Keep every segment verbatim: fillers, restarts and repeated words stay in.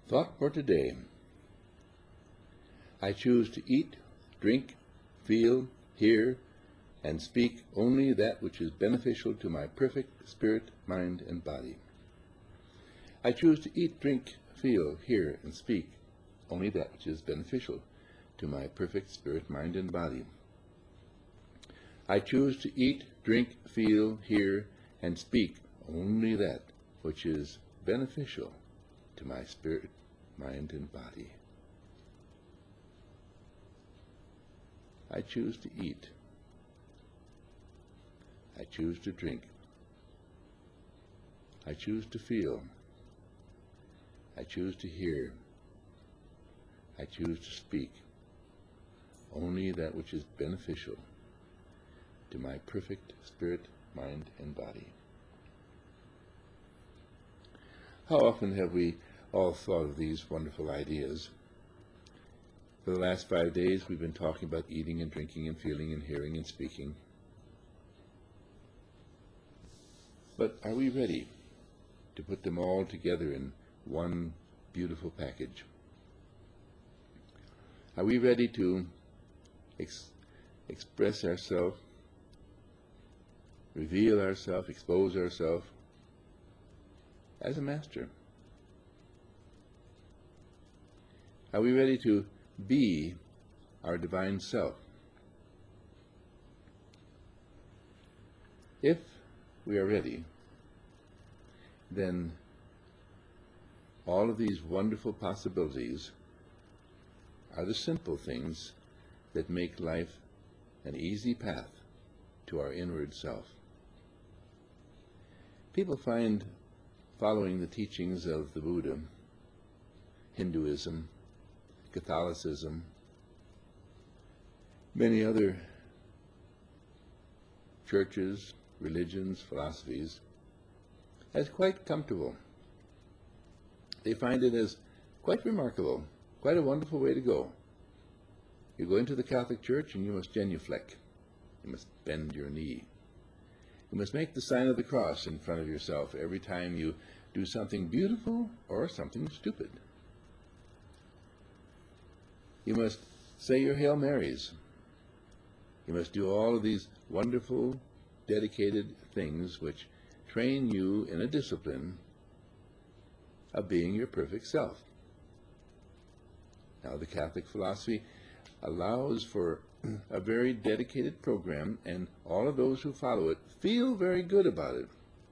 Thought for today. I choose to eat, drink, feel, hear, and speak only that which is beneficial to my perfect spirit, mind, and body. I choose to eat, drink, feel, hear, and speak only that which is beneficial to my perfect spirit, mind, and body. I choose to eat, drink, feel, hear, and speak only that which is beneficial to my spirit, mind, and body. I choose to eat. I choose to drink. I choose to feel. I choose to hear. I choose to speak only that which is beneficial to my perfect spirit, mind, and body. How often have we all thought of these wonderful ideas? For the last five days we've been talking about eating and drinking and feeling and hearing and speaking. But are we ready to put them all together in one beautiful package? Are we ready to ex express ourselves, reveal ourselves, expose ourselves as a master? Are we ready to be our divine self? If we are ready, then all of these wonderful possibilities are the simple things that make life an easy path to our inward self. People find following the teachings of the Buddha, Hinduism, Catholicism, many other churches, religions, philosophies, as quite comfortable. They find it as quite remarkable, quite a wonderful way to go. You go into the Catholic Church and you must genuflect. You must bend your knee. You must make the sign of the cross in front of yourself every time you do something beautiful or something stupid. You must say your Hail Marys. You must do all of these wonderful, dedicated things which train you in a discipline of being your perfect self. Now, the Catholic philosophy allows for a very dedicated program, and all of those who follow it feel very good about it.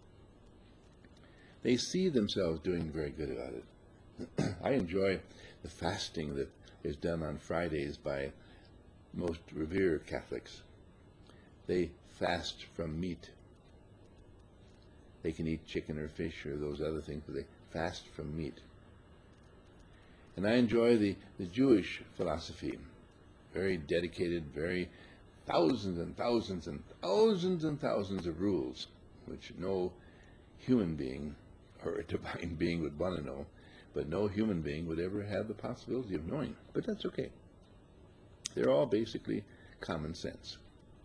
They see themselves doing very good about it. I enjoy the fasting that is done on Fridays by most revered Catholics. They fast from meat. They can eat chicken or fish or those other things, but they fast from meat. And I enjoy the, the Jewish philosophy, very dedicated, very thousands and thousands and thousands and thousands of rules, which no human being or a divine being would want to know, but no human being would ever have the possibility of knowing. But that's okay. They're all basically common sense.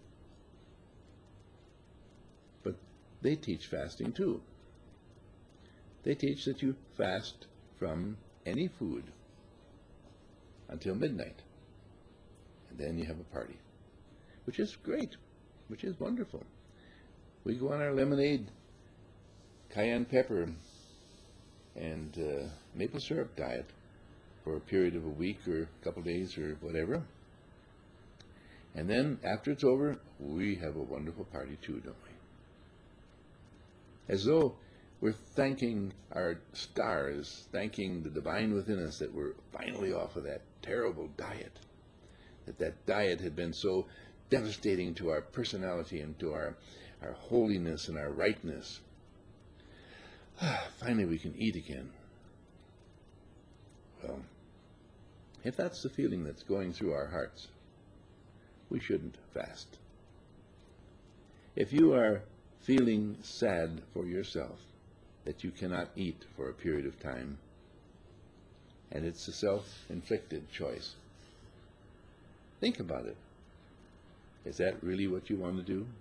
But they teach fasting too. They teach that you fast from any food until midnight. And then you have a party, which is great, which is wonderful. We go on our lemonade, cayenne pepper, and uh, maple syrup diet for a period of a week or a couple of days or whatever. And then after it's over, we have a wonderful party too, don't we? As though we're thanking our stars, thanking the divine within us that we're finally off of that terrible diet, that that diet had been so devastating to our personality and to our, our holiness and our rightness. Finally we can eat again. Well, if that's the feeling that's going through our hearts, we shouldn't fast. If you are feeling sad for yourself that you cannot eat for a period of time, and it's a self-inflicted choice, think about it. Is that really what you want to do?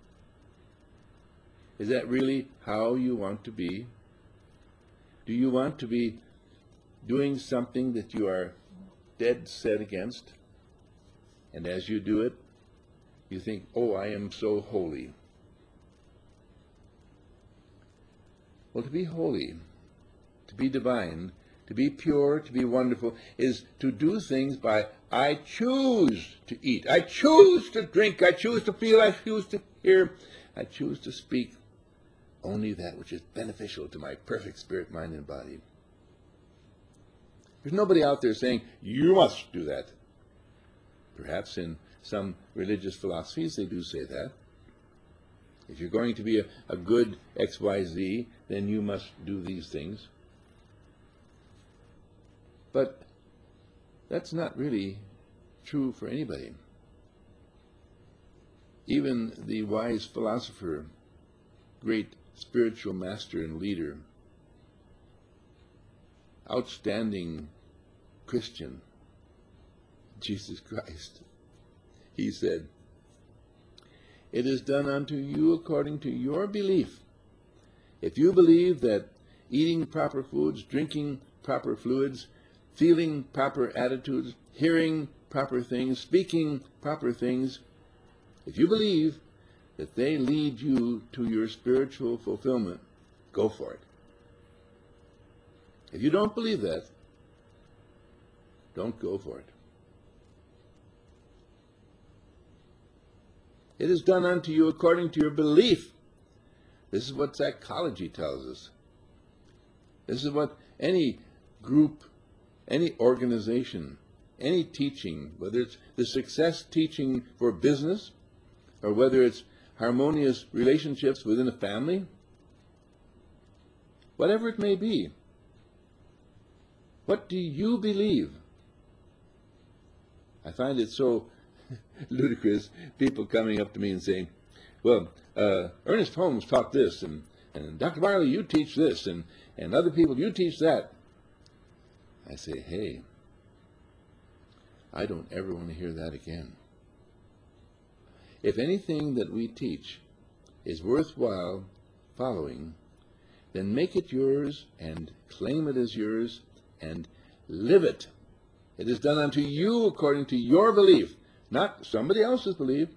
Is that really how you want to be? Do you want to be doing something that you are dead set against, and as you do it, you think, oh, I am so holy. Well, to be holy, to be divine, to be pure, to be wonderful, is to do things by, I choose to eat, I choose to drink, I choose to feel, I choose to hear, I choose to speak only that which is beneficial to my perfect spirit, mind, and body. There's nobody out there saying, you must do that. Perhaps in some religious philosophies they do say that. If you're going to be a, a good X Y Z, then you must do these things. But that's not really true for anybody. Even the wise philosopher, great spiritual master and leader, outstanding Christian, Jesus Christ, he said, it is done unto you according to your belief. If you believe that eating proper foods, drinking proper fluids, feeling proper attitudes, hearing proper things, speaking proper things, if you believe that they lead you to your spiritual fulfillment, go for it. If you don't believe that, don't go for it. It is done unto you according to your belief. This is what psychology tells us. This is what any group, any organization, any teaching, whether it's the success teaching for business, or whether it's harmonious relationships within a family, whatever it may be, what do you believe? I find it so ludicrous, people coming up to me and saying, well, uh, Ernest Holmes taught this, and, and Doctor Marley, you teach this, and, and other people, you teach that. I say, hey, I don't ever want to hear that again. If anything that we teach is worthwhile following, then make it yours and claim it as yours and live it. It is done unto you according to your belief, not somebody else's belief.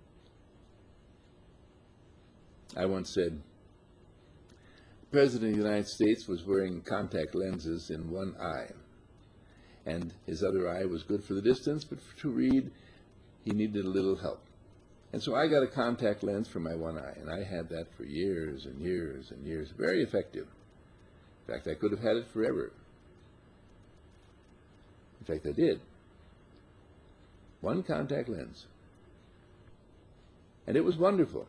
I once said, the President of the United States was wearing contact lenses in one eye, and his other eye was good for the distance, but to read, he needed a little help. And so I got a contact lens for my one eye, and I had that for years and years and years. Very effective. In fact, I could have had it forever. In fact, I did. One contact lens. And it was wonderful.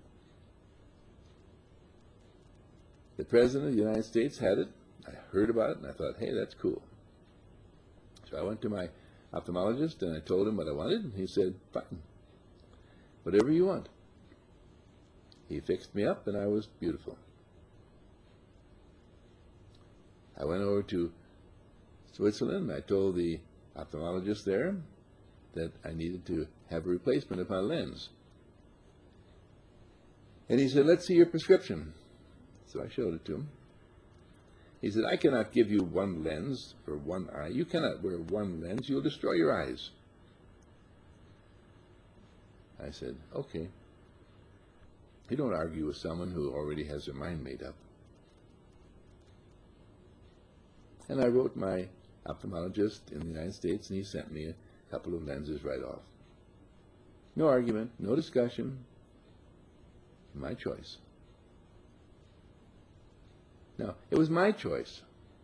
The President of the United States had it. I heard about it, and I thought, hey, that's cool. So I went to my ophthalmologist, and I told him what I wanted, and he said, fine. Whatever you want. He fixed me up, and I was beautiful. I went over to Switzerland. I told the ophthalmologist there that I needed to have a replacement of my lens. And he said, let's see your prescription. So I showed it to him. He said, I cannot give you one lens for one eye. You cannot wear one lens. You'll destroy your eyes. I said, okay. You don't argue with someone who already has their mind made up. And I wrote my ophthalmologist in the United States, and he sent me a couple of lenses right off. No argument, no discussion. My choice. Now, it was my choice.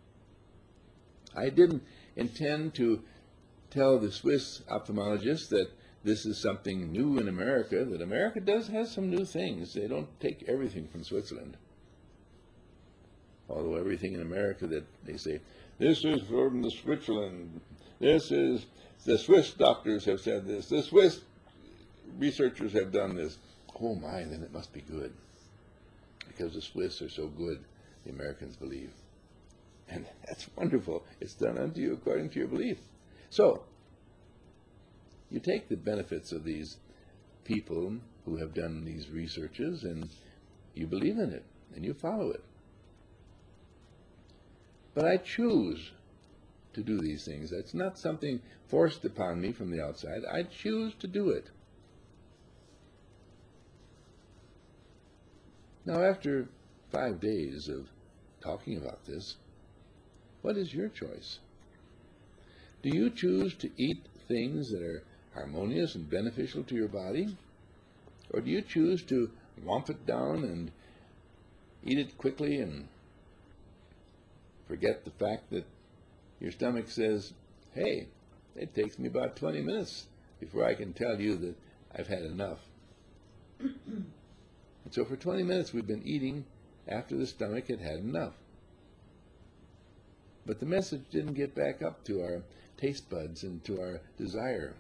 I didn't intend to tell the Swiss ophthalmologist that this is something new in America, that America does have some new things. They don't take everything from Switzerland. Although everything in America that they say, this is from the Switzerland, this is, the Swiss doctors have said this, the Swiss researchers have done this. Oh my, then it must be good. Because the Swiss are so good, the Americans believe. And that's wonderful. It's done unto you according to your belief. So, you take the benefits of these people who have done these researches, and you believe in it, and you follow it. But I choose to do these things. It's not something forced upon me from the outside. I choose to do it. Now, after five days of talking about this, what is your choice? Do you choose to eat things that are harmonious and beneficial to your body? Or do you choose to whomp it down and eat it quickly and forget the fact that your stomach says, hey, it takes me about twenty minutes before I can tell you that I've had enough. And so for twenty minutes we've been eating after the stomach had had enough. But the message didn't get back up to our taste buds and to our desire.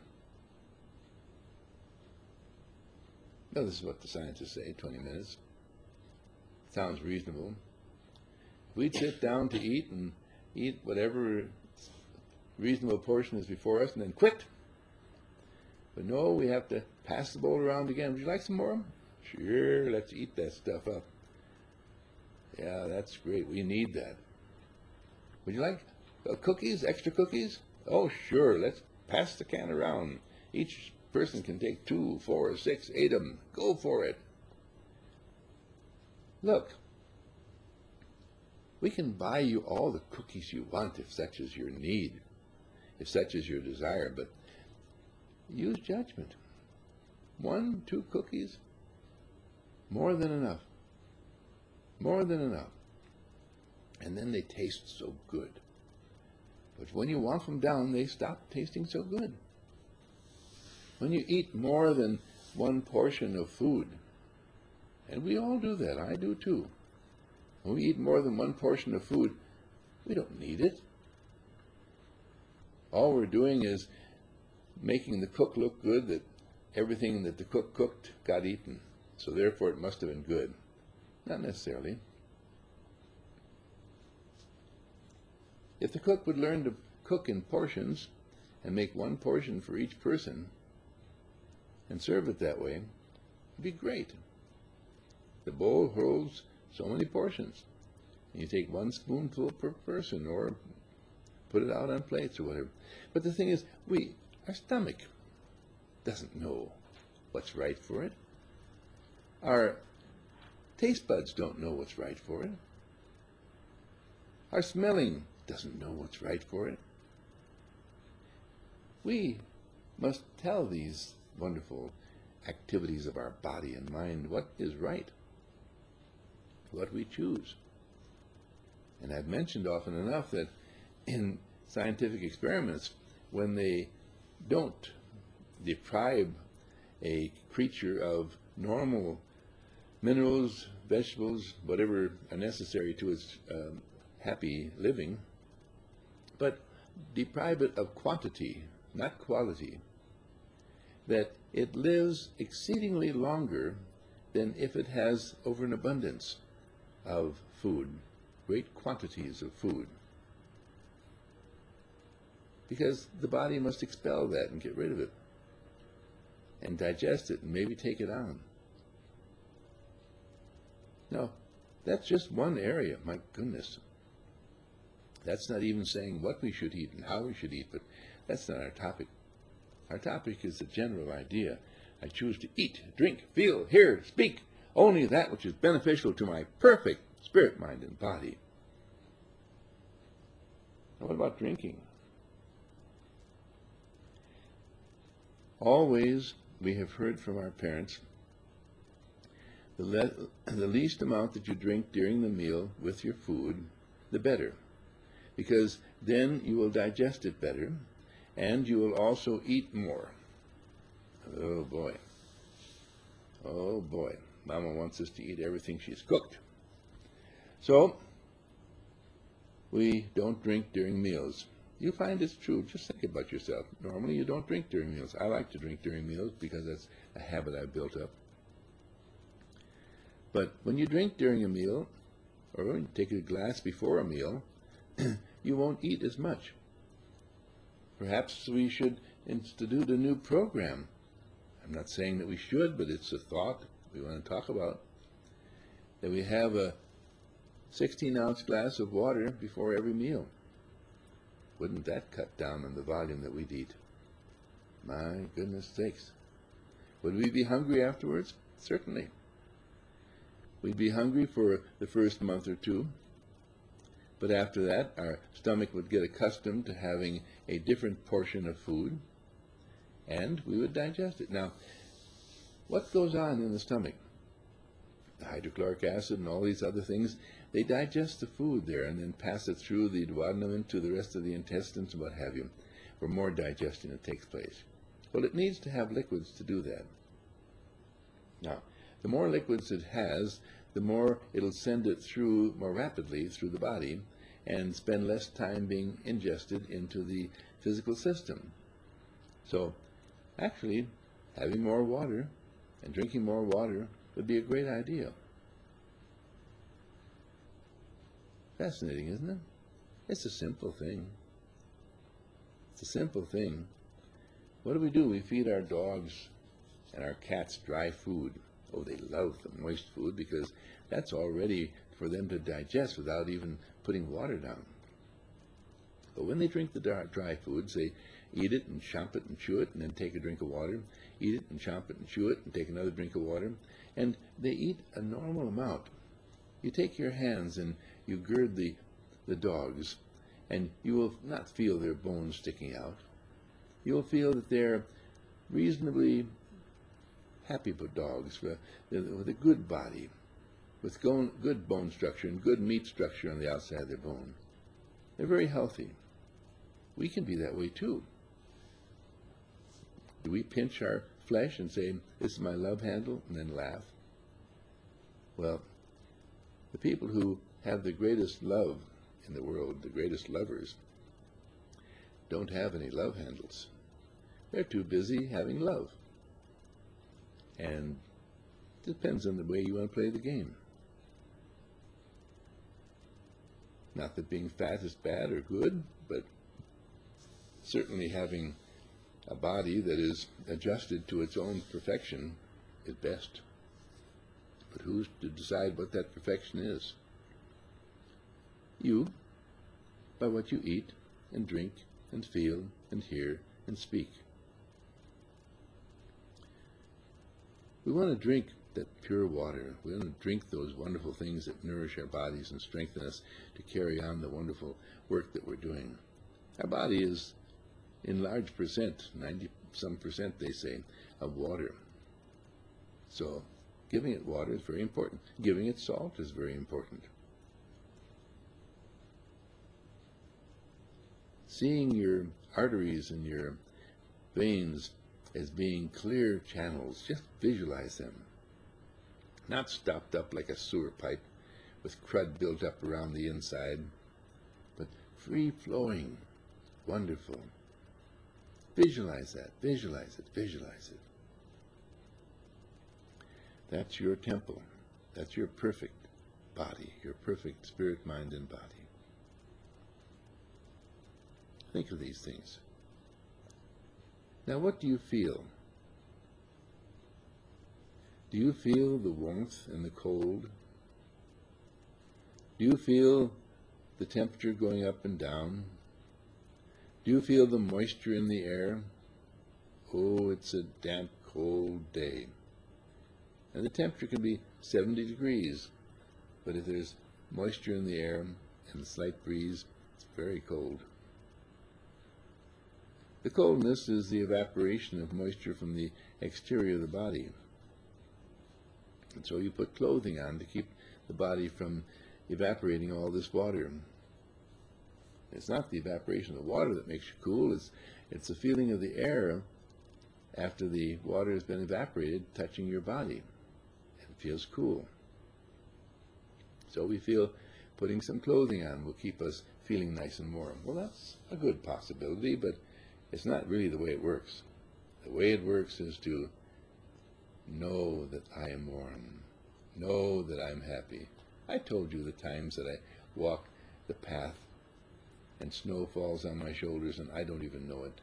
Now, this is what the scientists say, twenty minutes. Sounds reasonable. We'd sit down to eat and eat whatever reasonable portion is before us and then quit. But no, we have to pass the bowl around again. Would you like some more? Sure, let's eat that stuff up. Yeah, that's great. We need that. Would you like uh, cookies, extra cookies? Oh, sure. Let's pass the can around. Each person can take two, four, six, eight of them. Go for it. Look, we can buy you all the cookies you want if such is your need, if such is your desire, but use judgment. One, two cookies, more than enough. More than enough. And then they taste so good. But when you want them down, they stop tasting so good. When you eat more than one portion of food, and we all do that, I do too. When we eat more than one portion of food, we don't need it. All we're doing is making the cook look good, that everything that the cook cooked got eaten. So therefore it must have been good. Not necessarily. If the cook would learn to cook in portions and make one portion for each person and serve it that way, it'd be great. The bowl holds so many portions. And you take one spoonful per person or put it out on plates or whatever. But the thing is, we, our stomach doesn't know what's right for it. Our taste buds don't know what's right for it. Our smelling doesn't know what's right for it. We must tell these wonderful activities of our body and mind what is right, what we choose. And I've mentioned often enough that in scientific experiments, when they don't deprive a creature of normal minerals, vegetables, whatever are necessary to its um, happy living, but deprive it of quantity, not quality, that it lives exceedingly longer than if it has over an abundance of food, great quantities of food. Because the body must expel that and get rid of it and digest it and maybe take it on. Now, that's just one area, my goodness. That's not even saying what we should eat and how we should eat, but that's not our topic. Our topic is the general idea. I choose to eat, drink, feel, hear, speak, only that which is beneficial to my perfect spirit, mind, and body. Now, what about drinking? Always we have heard from our parents, the, le the least amount that you drink during the meal with your food, the better. Because then you will digest it better, and you will also eat more. Oh boy. Oh boy. Mama wants us to eat everything she's cooked. So, we don't drink during meals. You find it's true. Just think about yourself. Normally you don't drink during meals. I like to drink during meals because that's a habit I've built up. But when you drink during a meal, or when you take a glass before a meal, you won't eat as much. Perhaps we should institute a new program. I'm not saying that we should, but it's a thought we want to talk about. That we have a sixteen ounce glass of water before every meal. Wouldn't that cut down on the volume that we'd eat? My goodness sakes. Would we be hungry afterwards? Certainly. We'd be hungry for the first month or two, but after that our stomach would get accustomed to having a different portion of food, and we would digest it. Now, what goes on in the stomach? The hydrochloric acid and all these other things, they digest the food there and then pass it through the duodenum into the rest of the intestines and what have you, where more digestion that takes place. Well, it needs to have liquids to do that. Now, the more liquids it has, the more it'll send it through more rapidly through the body and spend less time being ingested into the physical system. So, actually, having more water and drinking more water would be a great idea. Fascinating, isn't it? It's a simple thing. It's a simple thing. What do we do? We feed our dogs and our cats dry food. Oh, they love the moist food because that's all ready for them to digest without even putting water down. But when they drink the dry foods, they eat it and chomp it and chew it and then take a drink of water, eat it and chomp it and chew it and take another drink of water, and they eat a normal amount. You take your hands and you gird the, the dogs, and you will not feel their bones sticking out. You will feel that they're reasonably happy dogs with, with a good body, with good bone structure and good meat structure on the outside of their bone. They're very healthy. We can be that way too. Do we pinch our flesh and say, "This is my love handle," and then laugh? Well, the people who have the greatest love in the world, the greatest lovers, don't have any love handles. They're too busy having love. And it depends on the way you want to play the game. Not that being fat is bad or good, but certainly having a body that is adjusted to its own perfection is best. But who's to decide what that perfection is? You, by what you eat and drink and feel and hear and speak. We want to drink that pure water. We want to drink those wonderful things that nourish our bodies and strengthen us to carry on the wonderful work that we're doing. Our body is in large percent, ninety some percent they say, of water. So giving it water is very important. Giving it salt is very important. Seeing your arteries and your veins as being clear channels, just visualize them. Not stopped up like a sewer pipe with crud built up around the inside, but free-flowing, wonderful. Visualize that, visualize it, visualize it. That's your temple. That's your perfect body, your perfect spirit, mind, and body. Think of these things. Now, what do you feel? Do you feel the warmth and the cold? Do you feel the temperature going up and down? Do you feel the moisture in the air? Oh, it's a damp, cold day. And the temperature can be seventy degrees, but if there's moisture in the air and a slight breeze, it's very cold. The coldness is the evaporation of moisture from the exterior of the body. And so you put clothing on to keep the body from evaporating all this water. It's not the evaporation of the water that makes you cool, it's, it's the feeling of the air after the water has been evaporated touching your body. It feels cool. So we feel putting some clothing on will keep us feeling nice and warm. Well, that's a good possibility, but it's not really the way it works. The way it works is to know that I am warm, know that I'm happy. I told you the times that I walk the path and snow falls on my shoulders and I don't even know it.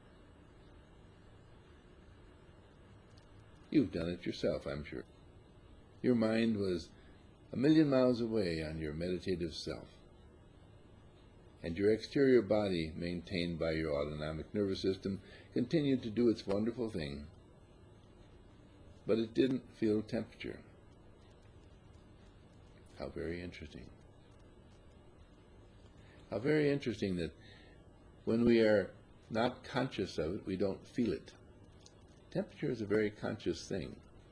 You've done it yourself, I'm sure. Your mind was a million miles away on your meditative self. and your exterior body, maintained by your autonomic nervous system, continued to do its wonderful thing, but it didn't feel temperature. How very interesting. How very interesting that when we are not conscious of it, we don't feel it. Temperature is a very conscious thing.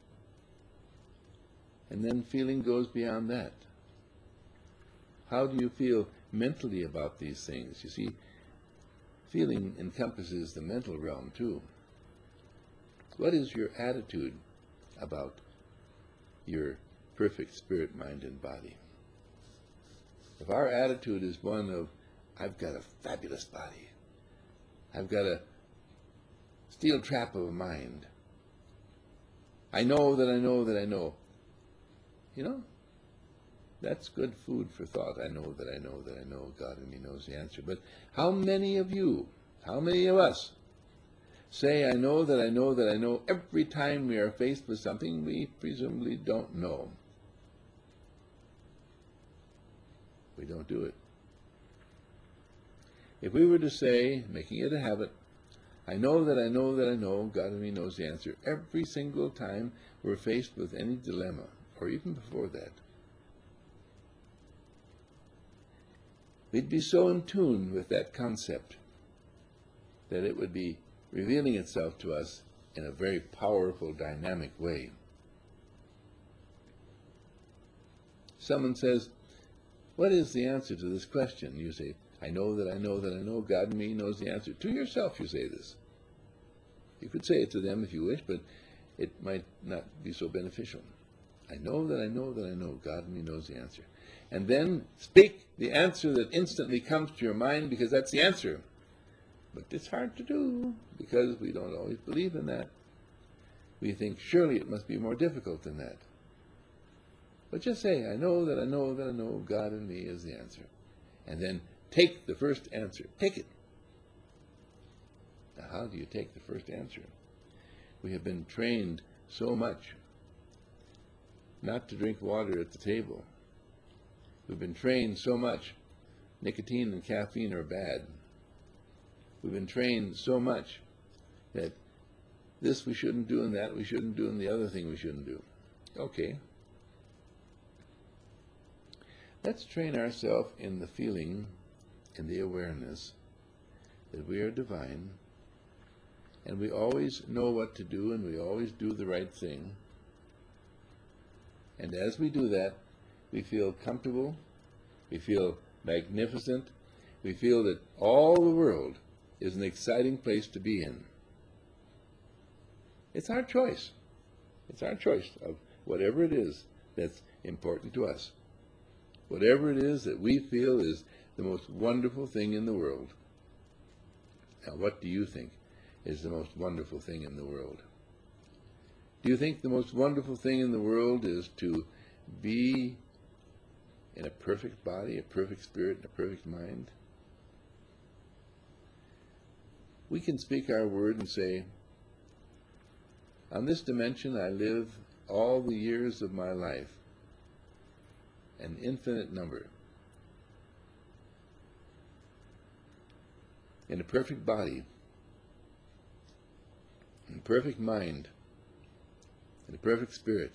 And then feeling goes beyond that. How do you feel mentally about these things? You see, feeling encompasses the mental realm too. What is your attitude about your perfect spirit, mind, and body? If our attitude is one of, I've got a fabulous body, I've got a steel trap of a mind, I know that I know that I know, you know, that's good food for thought. I know that I know that I know, God in me knows the answer. But how many of you, how many of us say, I know that I know that I know, every time we are faced with something we presumably don't know? We don't do it. If we were to say, making it a habit, I know that I know that I know, God in me knows the answer, every single time we're faced with any dilemma, or even before that, we'd be so in tune with that concept that it would be revealing itself to us in a very powerful, dynamic way. Someone says, what is the answer to this question? You say, I know that I know that I know, God in me knows the answer. To yourself you say this. You could say it to them if you wish, but it might not be so beneficial. I know that I know that I know, God in me knows the answer. And then speak the answer that instantly comes to your mind, because that's the answer. But it's hard to do because we don't always believe in that. We think surely it must be more difficult than that. But just say, I know that I know that I know, God in me is the answer. And then take the first answer. Take it. Now, how do you take the first answer? We have been trained so much not to drink water at the table. We've been trained so much nicotine and caffeine are bad. We've been trained so much that this we shouldn't do and that we shouldn't do and the other thing we shouldn't do. Okay. Let's train ourselves in the feeling, in the awareness that we are divine and we always know what to do and we always do the right thing. And as we do that, we feel comfortable, we feel magnificent, we feel that all the world is an exciting place to be in. It's our choice. It's our choice of whatever it is that's important to us. Whatever it is that we feel is the most wonderful thing in the world. Now, what do you think is the most wonderful thing in the world? Do you think the most wonderful thing in the world is to be in a perfect body, a perfect spirit, and a perfect mind? We can speak our word and say, on this dimension I live all the years of my life, an infinite number, in a perfect body, in a perfect mind, in a perfect spirit,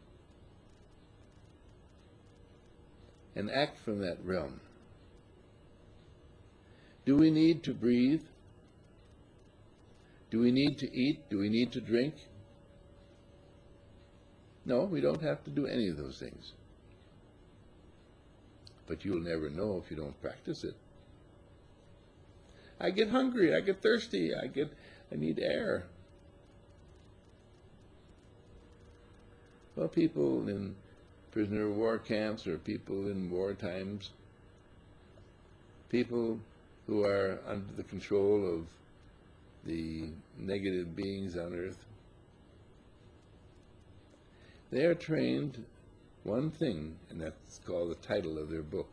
and act from that realm. Do we need to breathe? Do we need to eat? Do we need to drink? No, we don't have to do any of those things. But you'll never know if you don't practice it. I get hungry, I get thirsty, I get, I need air. Well, people in prisoner of war camps or people in war times, people who are under the control of the negative beings on earth, they are trained one thing, and that's called the title of their book.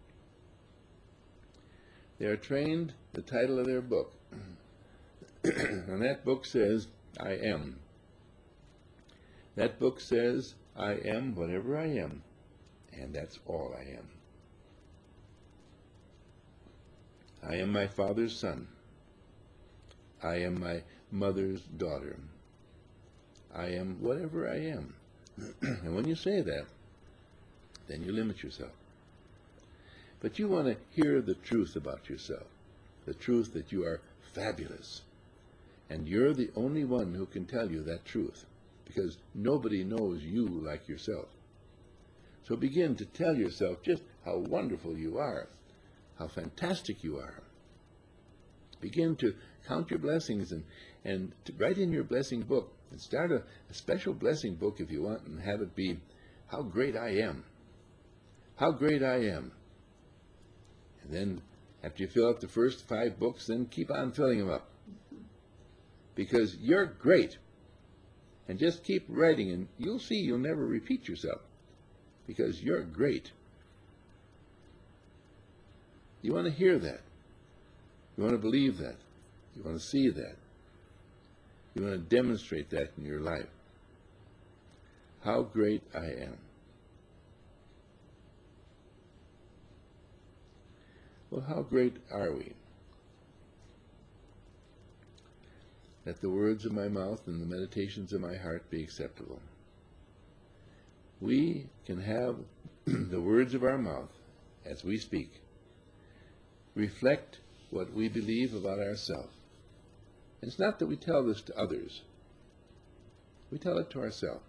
They are trained the title of their book. And that book says, I am. That book says, I am whatever I am, and that's all I am. I am my father's son. I am my mother's daughter. I am whatever I am. And when you say that, then you limit yourself. But you want to hear the truth about yourself, the truth that you are fabulous. And you're the only one who can tell you that truth, because nobody knows you like yourself. So begin to tell yourself just how wonderful you are, how fantastic you are. Begin to count your blessings and, and to write in your blessing book, and start a, a special blessing book if you want, and have it be, how great I am. How great I am. And then after you fill out the first five books, then keep on filling them up. Because you're great. And just keep writing, and you'll see you'll never repeat yourself. Because you're great. You want to hear that. You want to believe that. You want to see that. You want to demonstrate that in your life. How great I am. Well, how great are we? Let the words of my mouth and the meditations of my heart be acceptable. We can have the words of our mouth, as we speak, reflect what we believe about ourselves. It's not that we tell this to others. We tell it to ourselves.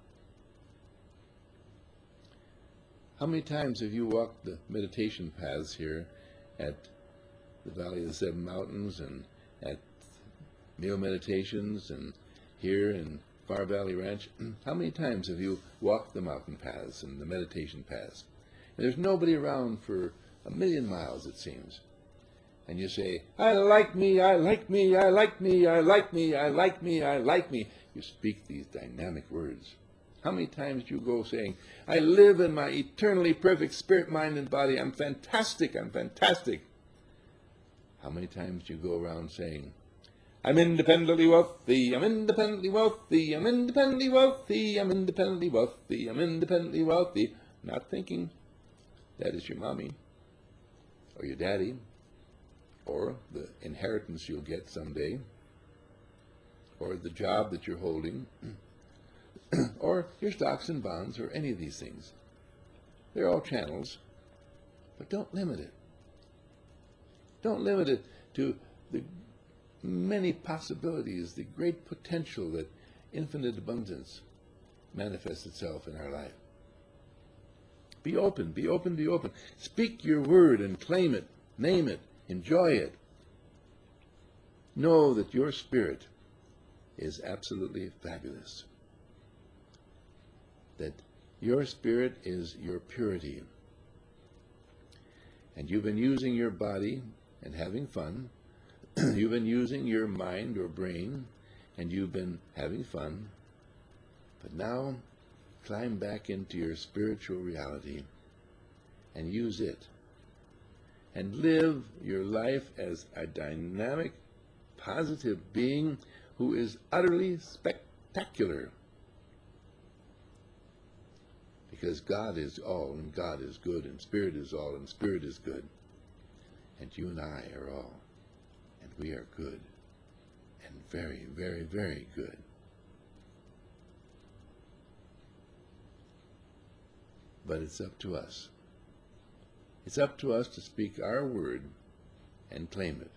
How many times have you walked the meditation paths here at the Valley of the Seven Mountains, and at meal meditations, and here in Far Valley Ranch? How many times have you walked the mountain paths and the meditation paths? And there's nobody around for a million miles, it seems. And you say, I like me, I like me, I like me, I like me, I like me, I like me. You speak these dynamic words. How many times do you go saying, I live in my eternally perfect spirit, mind, and body. I'm fantastic, I'm fantastic. How many times do you go around saying, I'm independently wealthy, I'm independently wealthy, I'm independently wealthy, I'm independently wealthy, I'm independently wealthy. Not thinking that is your mommy, or your daddy, or the inheritance you'll get someday, or the job that you're holding, or your stocks and bonds, or any of these things. They're all channels, but don't limit it. Don't limit it to the many possibilities, the great potential that infinite abundance manifests itself in our life. Be open, be open, be open. Speak your word and claim it, name it, enjoy it. Know that your spirit is absolutely fabulous. That your spirit is your purity. And you've been using your body and having fun. You've been using your mind or brain, and you've been having fun. But now, climb back into your spiritual reality and use it. And live your life as a dynamic, positive being who is utterly spectacular. Because God is all, and God is good, and Spirit is all, and Spirit is good. And you and I are all. And we are good. And very, very, very good. But it's up to us. It's up to us to speak our word and claim it.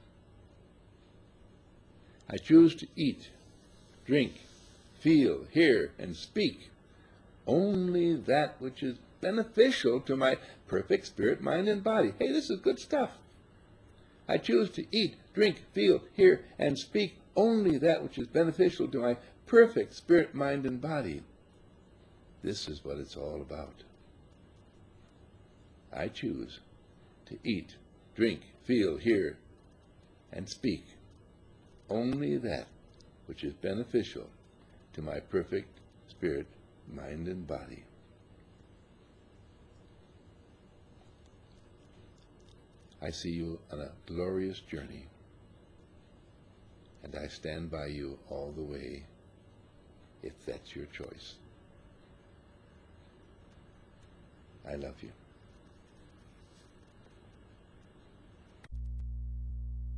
I choose to eat, drink, feel, hear, and speak only that which is beneficial to my perfect spirit, mind, and body. Hey, this is good stuff. I choose to eat, drink, feel, hear, and speak only that which is beneficial to my perfect spirit, mind, and body. This is what it's all about. I choose to eat, drink, feel, hear, and speak only that which is beneficial to my perfect spirit, mind, and body. I see you on a glorious journey, and I stand by you all the way, if that's your choice. I love you.